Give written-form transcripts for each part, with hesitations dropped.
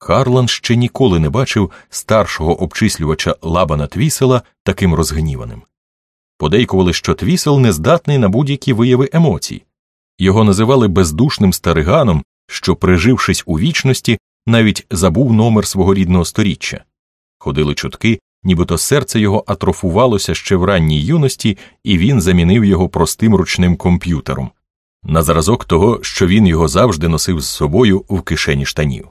Харлан ще ніколи не бачив старшого обчислювача Лабана Твісела таким розгніваним. Подейкували, що Твісел не здатний на будь-які вияви емоцій. Його називали бездушним стариганом, що, прижившись у вічності, навіть забув номер свого рідного сторіччя. Ходили чутки, нібито серце його атрофувалося ще в ранній юності, і він замінив його простим ручним комп'ютером, на зразок того, що він його завжди носив з собою в кишені штанів.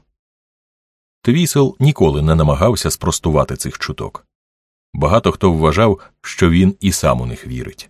Твісел ніколи не намагався спростувати цих чуток. Багато хто вважав, що він і сам у них вірить.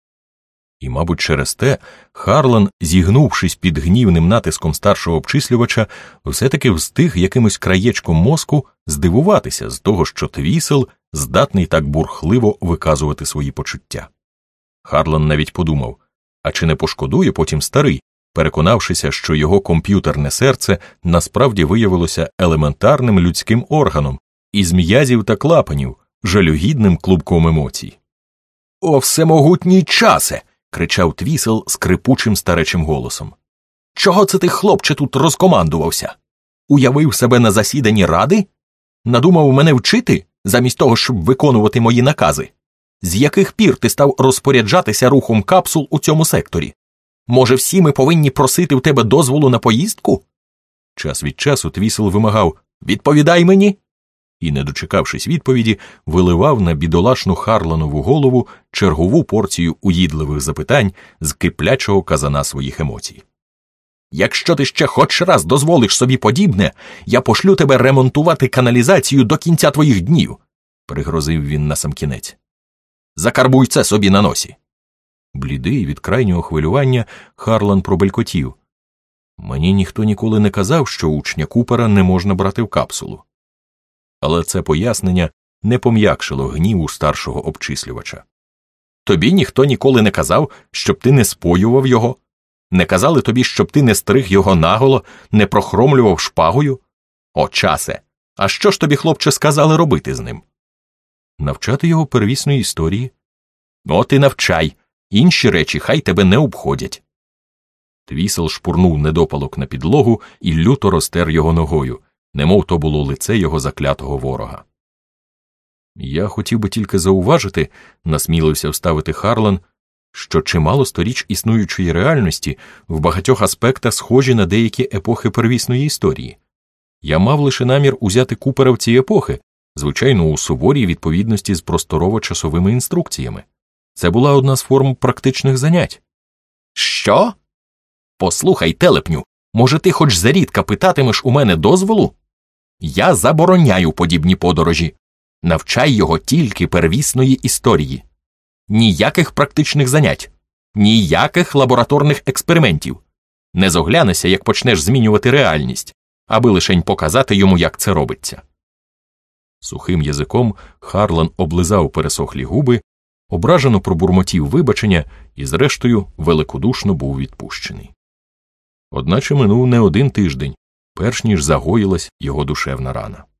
І, мабуть, через те Харлан, зігнувшись під гнівним натиском старшого обчислювача, все-таки встиг якимось краєчком мозку здивуватися з того, що Твісел здатний так бурхливо виказувати свої почуття. Харлан навіть подумав, а чи не пошкодує потім старий, переконавшися, що його комп'ютерне серце насправді виявилося елементарним людським органом, із м'язів та клапанів, жалюгідним клубком емоцій. «О, всемогутній часе!» – кричав Твісел скрипучим старечим голосом. «Чого це ти, хлопче, тут розкомандувався? Уявив себе на засіданні ради? Надумав мене вчити, замість того, щоб виконувати мої накази? З яких пір ти став розпоряджатися рухом капсул у цьому секторі? Може, всі ми повинні просити в тебе дозволу на поїздку?» Час від часу Твісел вимагав «Відповідай мені!» і, не дочекавшись відповіді, виливав на бідолашну Харланову голову чергову порцію уїдливих запитань з киплячого казана своїх емоцій. «Якщо ти ще хоч раз дозволиш собі подібне, я пошлю тебе ремонтувати каналізацію до кінця твоїх днів», – пригрозив він насамкінець. «Закарбуй це собі на носі». Блідий від крайнього хвилювання, Харлан пробелькотів. «Мені ніхто ніколи не казав, що учня Купера не можна брати в капсулу». Але це пояснення не пом'якшило гніву старшого обчислювача. «Тобі ніхто ніколи не казав, щоб ти не споював його? Не казали тобі, щоб ти не стриг його наголо, не прохромлював шпагою? О, часе! А що ж тобі, хлопче, сказали робити з ним?» «Навчати його первісної історії». «От і навчай! Інші речі хай тебе не обходять». Твісел шпурнув недопалок на підлогу і люто розтер його ногою, немов то було лице його заклятого ворога. «Я хотів би тільки зауважити», – насмілився вставити Харлан, що чимало сторіч існуючої реальності в багатьох аспектах схожі на деякі епохи первісної історії. Я мав лише намір узяти Купера в ці епохи, звичайно, у суворій відповідності з просторово-часовими інструкціями. Це була одна з форм практичних занять». «Що? Послухай, телепню, може ти хоч зарідка питатимеш у мене дозволу? Я забороняю подібні подорожі. Навчай його тільки первісної історії. Ніяких практичних занять, ніяких лабораторних експериментів. Не зоглянешся, як почнеш змінювати реальність, аби лишень показати йому, як це робиться». Сухим язиком Харлан облизав пересохлі губи, ображено пробурмотів вибачення і, зрештою, великодушно був відпущений. Одначе минув не один тиждень, перш ніж загоїлась його душевна рана.